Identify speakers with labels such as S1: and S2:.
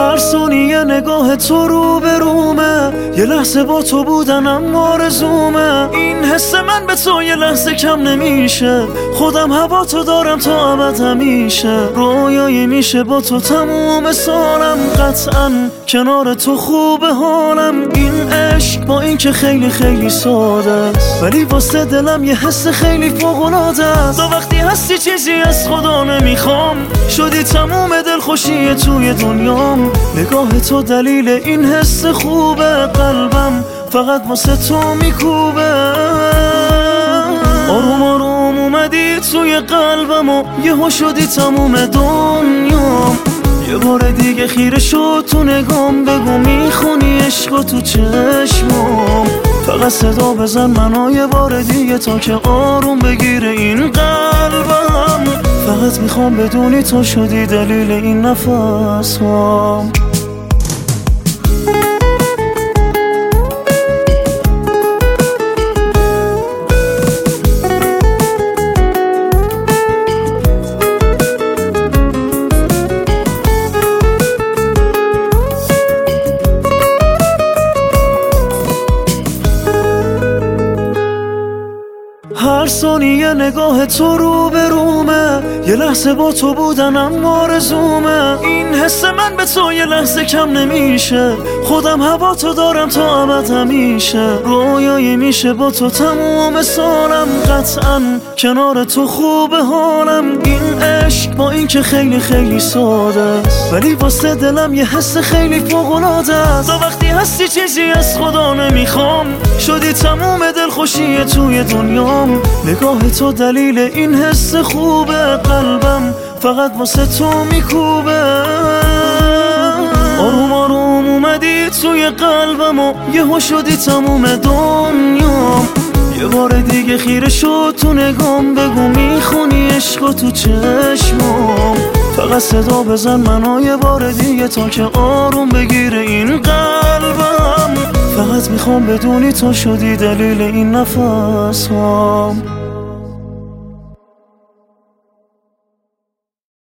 S1: هر ثانیه نگاه تو رو به رومه، یه لحظه با تو بودنم آرزومه. این حس من به تو یه لحظه کم نمیشه، خودم هوا تو دارم تا ابد همیشه. رویایی میشه با تو تموم سالم، قطعا کنار تو خوب حالم. این عشق با این که خیلی خیلی ساده است، ولی واسه دلم یه حس خیلی فوق‌العاده است. تو وقتی هستی چیزی از خدا نمیخوام، شدی تموم دلخوشی توی دنیام. نگاه تو دلیل این حس خوبه، قلبم فقط واسه تو میکوبه. آروم آروم اومدی توی قلبم و یهو شدی تموم دنیام. یه بار دیگه خیره شد تو نگام، بگو میخونی عشقو تو چشمام. فقط صدا بزن منو یه بار دیگه تا که آروم بگیره این قلبم. فقط میخوام بدونی تو شدی دلیل این نفسام. هر ثانیه نگاه تو رو به رومه، یه لحظه با تو بودنم آرزومه. این حس من به تو یه لحظه کم نمیشه، خودم هوا تو دارم تا ابد همیشه. رویایی میشه با تو تموم سالم، قطعا کنار تو خوب حالم. این عشق با این که خیلی خیلی ساده است، ولی واسه دلم یه حس خیلی فوق‌العاده است. تو وقتی هستی چیزی از خدا نمیخوام، شدی تموم دلخوشی توی دنیام. نگاه تو دلیل این حس خوبه، قلبم فقط واسه تو میکوبه. آروم آروم اومدی توی قلبم و یهو شدی تموم دنیام. یه بار دیگه خیره شد تو نگام، بگو میخونی عشقو تو چشمام. فقط صدا بزن منو یه بار دیگه تا که آروم بگیره این قلبم. فقط میخوام بدونی تو شدی دلیل این نفسام.